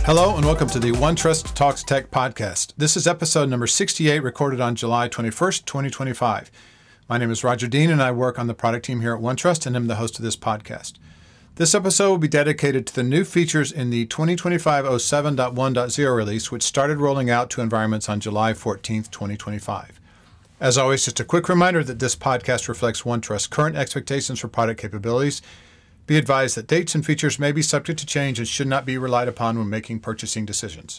Hello and welcome to the OneTrust Talks Tech podcast. This is episode number 68, recorded on July 21st, 2025. My name is Roger Dean and I work on the product team here at OneTrust and I'm the host of this podcast. This episode will be dedicated to the new features in the 2025 07.1.0 release, which started rolling out to environments on July 14th, 2025. As always, just a quick reminder that this podcast reflects OneTrust's current expectations for product capabilities. Be advised that dates and features may be subject to change and should not be relied upon when making purchasing decisions.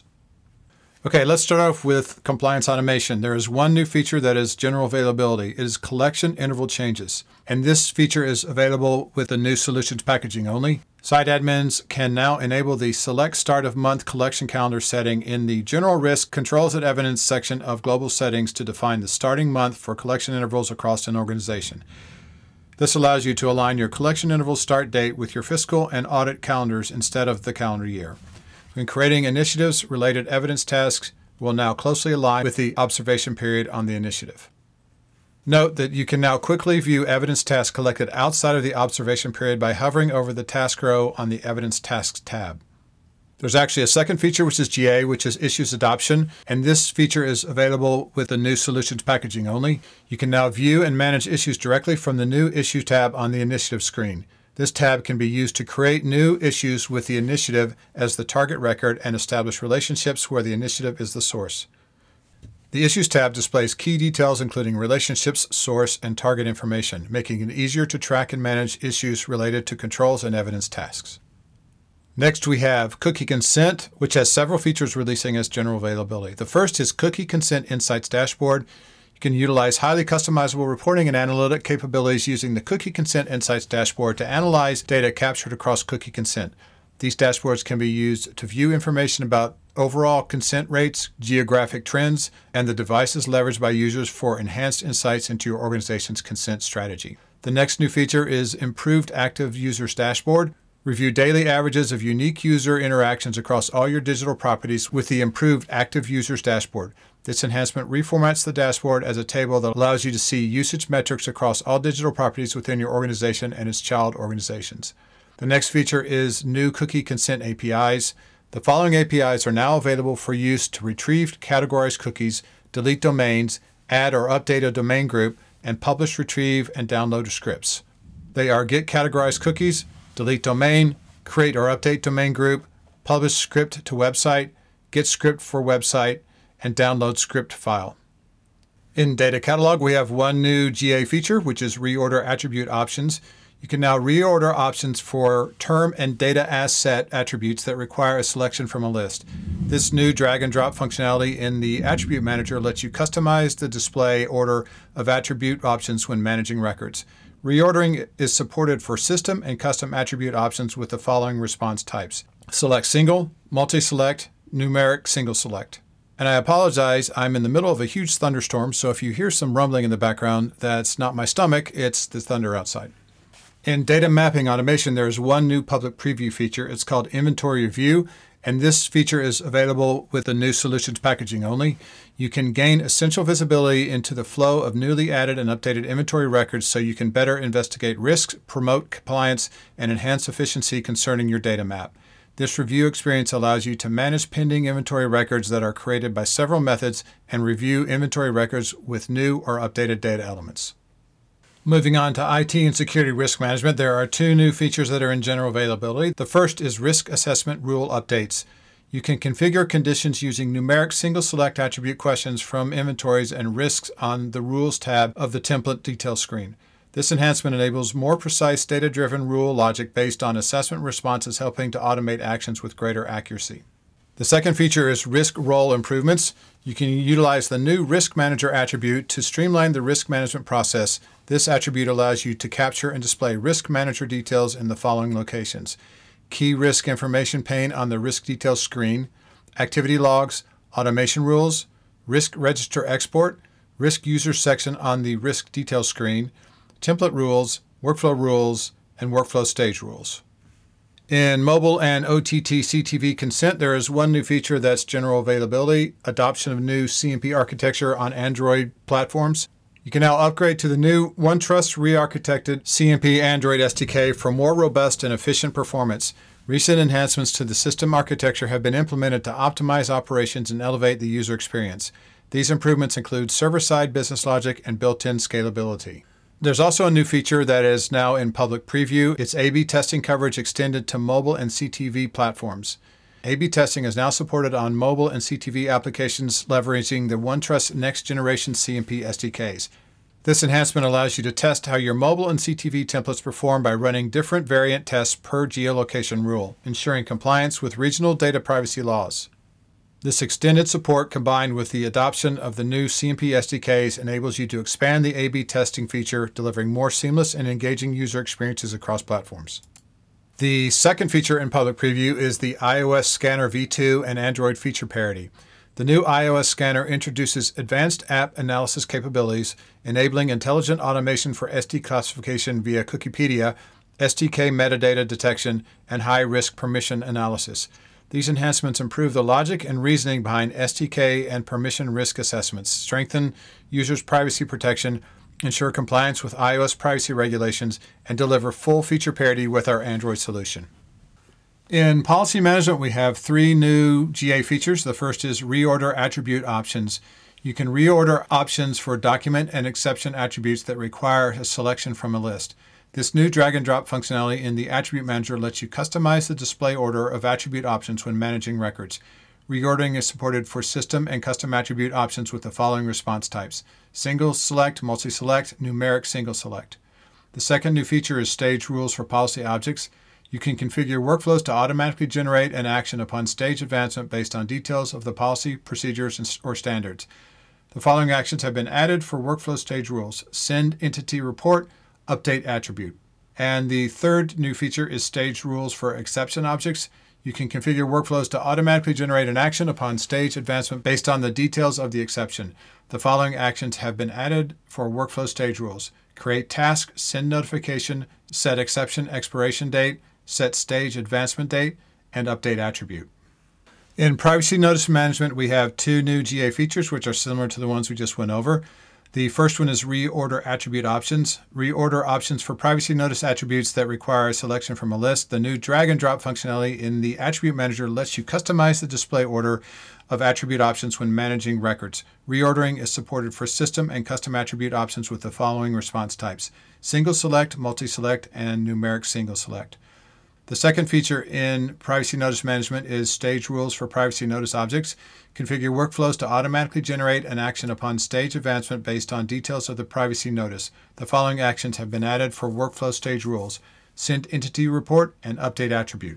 Okay, let's start off with compliance automation. There is one new feature that is general availability. It is collection interval changes. And this feature is available with the new solutions packaging only. Site admins can now enable the select start of month collection calendar setting in the general risk controls and evidence section of global settings to define the starting month for collection intervals across an organization. This allows you to align your collection interval start date with your fiscal and audit calendars instead of the calendar year. When creating initiatives, related evidence tasks will now closely align with the observation period on the initiative. Note that you can now quickly view evidence tasks collected outside of the observation period by hovering over the task row on the Evidence Tasks tab. There's actually a second feature, which is GA, which is Issues Adoption, and this feature is available with the new solutions packaging only. You can now view and manage issues directly from the new Issue tab on the Initiative screen. This tab can be used to create new issues with the initiative as the target record and establish relationships where the initiative is the source. The Issues tab displays key details including relationships, source, and target information, making it easier to track and manage issues related to controls and evidence tasks. Next, we have Cookie Consent, which has several features releasing as general availability. The first is Cookie Consent Insights Dashboard. You can utilize highly customizable reporting and analytic capabilities using the Cookie Consent Insights Dashboard to analyze data captured across cookie consent. These dashboards can be used to view information about overall consent rates, geographic trends, and the devices leveraged by users for enhanced insights into your organization's consent strategy. The next new feature is Improved Active Users Dashboard. Review daily averages of unique user interactions across all your digital properties with the Improved Active Users Dashboard. This enhancement reformats the dashboard as a table that allows you to see usage metrics across all digital properties within your organization and its child organizations. The next feature is new cookie consent APIs. The following APIs are now available for use to retrieve categorized cookies, delete domains, add or update a domain group, and publish, retrieve, and download scripts. They are get categorized cookies, delete domain, create or update domain group, publish script to website, get script for website, and download script file. In Data Catalog, we have one new GA feature, which is reorder attribute options. You can now reorder options for term and data asset attributes that require a selection from a list. This new drag and drop functionality in the Attribute Manager lets you customize the display order of attribute options when managing records. Reordering is supported for system and custom attribute options with the following response types: select single, multi-select, numeric single select. And I apologize, I'm in the middle of a huge thunderstorm, so if you hear some rumbling in the background, that's not my stomach, it's the thunder outside. In data mapping automation, there is one new public preview feature. It's called Inventory View, and this feature is available with the new solutions packaging only. You can gain essential visibility into the flow of newly added and updated inventory records so you can better investigate risks, promote compliance, and enhance efficiency concerning your data map. This review experience allows you to manage pending inventory records that are created by several methods and review inventory records with new or updated data elements. Moving on to IT and security risk management, there are two new features that are in general availability. The first is risk assessment rule updates. You can configure conditions using numeric single select attribute questions from inventories and risks on the Rules tab of the template detail screen. This enhancement enables more precise data-driven rule logic based on assessment responses, helping to automate actions with greater accuracy. The second feature is risk role improvements. You can utilize the new Risk Manager attribute to streamline the risk management process. This attribute allows you to capture and display risk manager details in the following locations: key risk information pane on the risk details screen, activity logs, automation rules, risk register export, risk users section on the risk details screen, template rules, workflow rules, and workflow stage rules. In mobile and OTT CTV consent, there is one new feature that's general availability: adoption of new CMP architecture on Android platforms. You can now upgrade to the new OneTrust re-architected CMP Android SDK for more robust and efficient performance. Recent enhancements to the system architecture have been implemented to optimize operations and elevate the user experience. These improvements include server-side business logic and built-in scalability. There's also a new feature that is now in public preview. It's A/B testing coverage extended to mobile and CTV platforms. A/B testing is now supported on mobile and CTV applications leveraging the OneTrust Next Generation CMP SDKs. This enhancement allows you to test how your mobile and CTV templates perform by running different variant tests per geolocation rule, ensuring compliance with regional data privacy laws. This extended support combined with the adoption of the new CMP SDKs enables you to expand the A/B testing feature, delivering more seamless and engaging user experiences across platforms. The second feature in public preview is the iOS Scanner V2 and Android feature parity. The new iOS Scanner introduces advanced app analysis capabilities, enabling intelligent automation for SD classification via Cookiepedia, SDK metadata detection, and high-risk permission analysis. These enhancements improve the logic and reasoning behind SDK and permission risk assessments, strengthen users' privacy protection, ensure compliance with iOS privacy regulations, and deliver full feature parity with our Android solution. In policy management, we have 3 new GA features. The first is reorder attribute options. You can reorder options for document and exception attributes that require a selection from a list. This new drag and drop functionality in the Attribute Manager lets you customize the display order of attribute options when managing records. Reordering is supported for system and custom attribute options with the following response types: single select, multi-select, numeric single select. The second new feature is stage rules for policy objects. You can configure workflows to automatically generate an action upon stage advancement based on details of the policy, procedures, or standards. The following actions have been added for workflow stage rules: send entity report, update attribute. And the third new feature is stage rules for exception objects. You can configure workflows to automatically generate an action upon stage advancement based on the details of the exception. The following actions have been added for workflow stage rules: create task, send notification, set exception expiration date, set stage advancement date, and update attribute. In Privacy Notice Management, we have 2 new GA features which are similar to the ones we just went over. The first one is reorder attribute options. Reorder options for privacy notice attributes that require a selection from a list. The new drag and drop functionality in the Attribute Manager lets you customize the display order of attribute options when managing records. Reordering is supported for system and custom attribute options with the following response types: single select, multi-select, and numeric single select. The second feature in Privacy Notice Management is stage rules for privacy notice objects. Configure workflows to automatically generate an action upon stage advancement based on details of the privacy notice. The following actions have been added for workflow stage rules: send entity report and update attribute.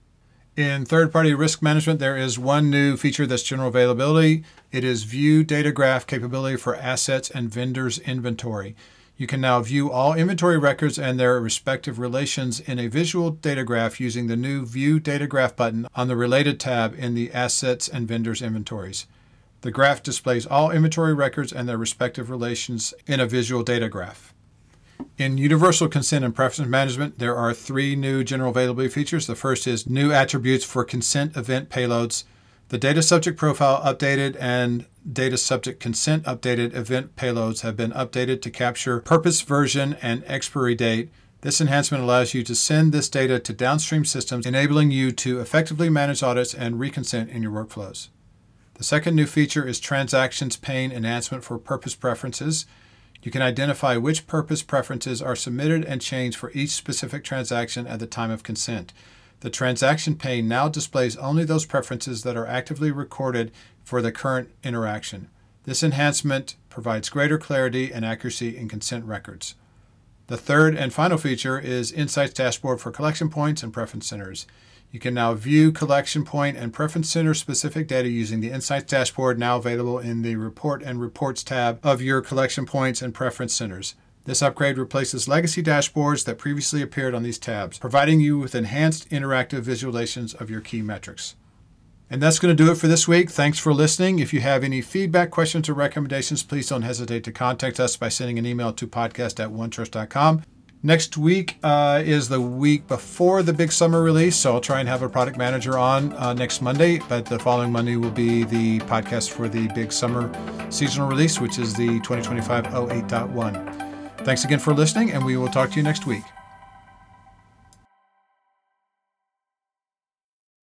In third-party risk management, there is one new feature that's general availability. It is view data graph capability for assets and vendors inventory. You can now view all inventory records and their respective relations in a visual data graph using the new View Data Graph button on the Related tab in the Assets and Vendors inventories. The graph displays all inventory records and their respective relations in a visual data graph. In Universal Consent and Preference Management, there are 3 new general availability features. The first is new attributes for consent event payloads. The data subject profile updated and data subject consent updated event payloads have been updated to capture purpose, version, and expiry date. This enhancement allows you to send this data to downstream systems, enabling you to effectively manage audits and reconsent in your workflows. The second new feature is transactions pane enhancement for purpose preferences. You can identify which purpose preferences are submitted and changed for each specific transaction at the time of consent. The transaction pane now displays only those preferences that are actively recorded for the current interaction. This enhancement provides greater clarity and accuracy in consent records. The third and final feature is Insights Dashboard for collection points and preference centers. You can now view collection point and preference center specific data using the Insights Dashboard, now available in the Report and Reports tab of your collection points and preference centers. This upgrade replaces legacy dashboards that previously appeared on these tabs, providing you with enhanced interactive visualizations of your key metrics. And that's going to do it for this week. Thanks for listening. If you have any feedback, questions, or recommendations, please don't hesitate to contact us by sending an email to podcast@onetrust.com. Next week is the week before the big summer release, so I'll try and have a product manager on next Monday, but the following Monday will be the podcast for the big summer seasonal release, which is the 2025 08.1. Thanks again for listening, and we will talk to you next week.